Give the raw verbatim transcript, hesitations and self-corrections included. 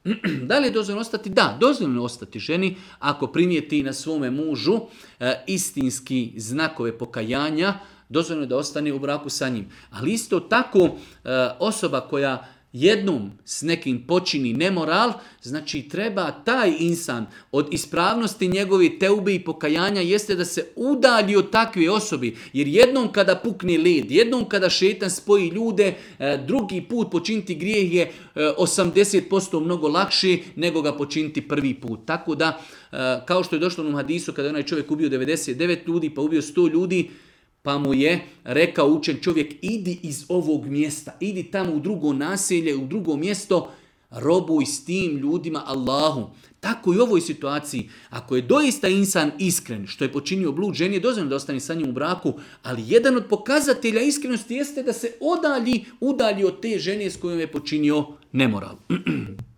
Da li je dozvoljeno ostati? Da, dozvoljeno je ostati ženi ako primijeti na svome mužu e, istinski znakove pokajanja, dozvoljeno je da ostane u braku sa njim. Ali isto tako e, osoba koja jednom s nekim počini nemoral, znači treba taj insan od ispravnosti njegove teube i pokajanja jeste da se udalji od takve osobi. Jer jednom kada pukne led, jednom kada šetan spoji ljude, drugi put počiniti grijeh je osamdeset posto mnogo lakše nego ga počiniti prvi put. Tako da, kao što je došlo u hadisu kada je onaj čovjek ubio devedeset devet ljudi pa ubio sto ljudi, pa mu je rekao učen čovjek, idi iz ovog mjesta, idi tamo u drugo naselje, u drugo mjesto, robuj s tim ljudima Allahu. Tako i u ovoj situaciji, ako je doista insan iskren, što je počinio blud, ženi je dozvoljeno da ostane sa njim u braku, ali jedan od pokazatelja iskrenosti jeste da se odalji, udalji od te žene s kojom je počinio nemoral.